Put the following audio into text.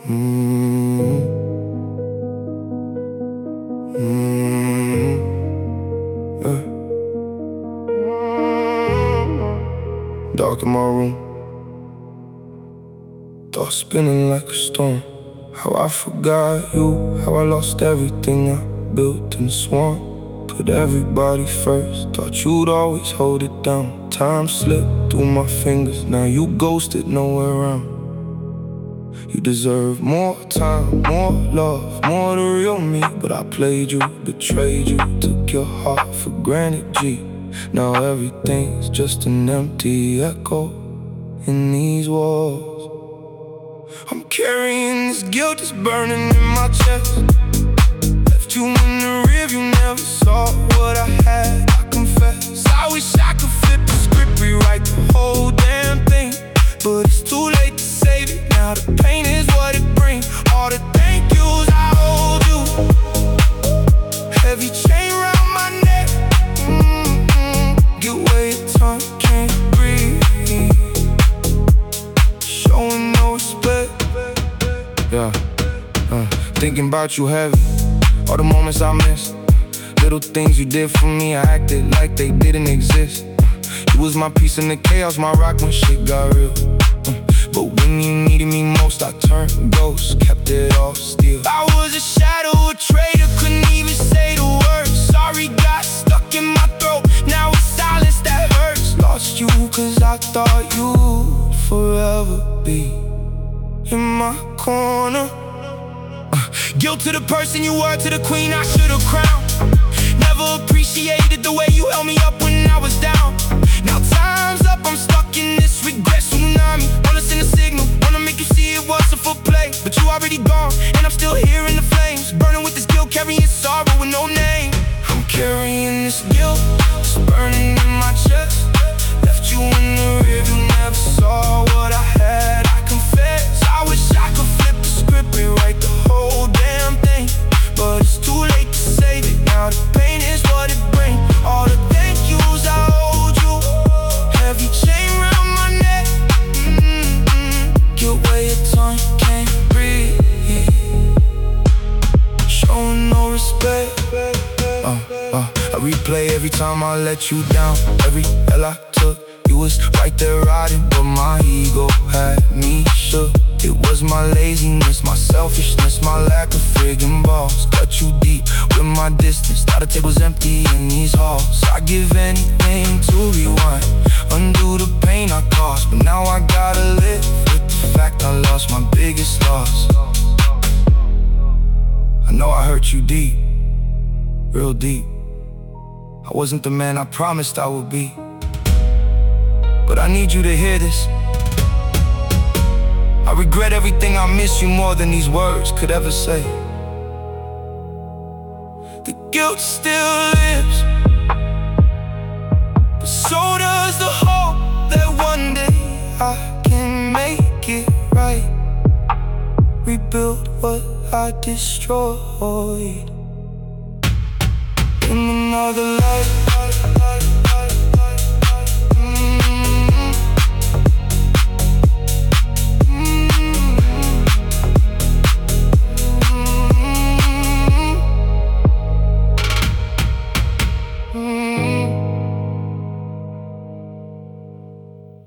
Mm-hmm. Yeah. Dark in my room, thoughts spinning like a storm. How I forgot you, how I lost everything I built and sworn. Put everybody first, thought you'd always hold it down. Time slipped through my fingers, now you ghosted, nowhere around. You deserve more time, more love, more the real me. But I played you, betrayed you, took your heart for granted, G. Now everything's just an empty echo in these walls. I'm carrying this guilt that's burning in my chest. Left you in the rearview, never saw what I had, I confess. I wish I could flip the script, rewrite the whole damn thing. But it's too late to save it, now the pain is what it brings. All the thank yous I owed you, heavy chain around my neck. Get where your tongue can't breathe, showing no respect. Yeah, thinking about you heavy, all the moments I miss. Little things you did for me, I acted like they didn't exist. You was my piece in the chaos, my rock when shit got real. But when you needed me most, I turned ghost, kept it all still. I was a shadow, a traitor, couldn't even say the word. Sorry got stuck in my throat, now it's silence that hurts. Lost you cause I thought you'd forever be in my corner. Guilt to the person you were, to the queen I should've crowned. Never appreciated the way you held me up when I was down. Now time's up, I'm stuck in this regret tsunami. Wanna send a signal, wanna make you see it wasn't for play. But you already gone, and I'm still here in the flames, burning with this guilt, carrying sorrow with no name. I'm carrying this guilt, it's burning in my chest. Left you in the rearview, never saw what I had, I confess. I wish I could flip the script, rewrite the whole damn thing. But it's too late to save it, now the pain is what it brings. All the thank yous I owed you, heavy chain around my neck. Get where your tongue can't breathe, showing no respect. I replay every time I let you down. Every L I took, you was right there riding, but my ego had me shook. It was my laziness, my selfishness, my lack of friggin' balls. Cut you deep with my distance, thought the table's empty in these halls. I give anything to rewind, undo the pain I caused. But now I gotta live with the fact I lost my biggest loss. I know I hurt you deep, real deep. I wasn't the man I promised I would be, but I need you to hear this. I regret everything, I miss you more than these words could ever say. The guilt still lives, but so does the hope that one day I can make it right, rebuild what I destroyed in another life.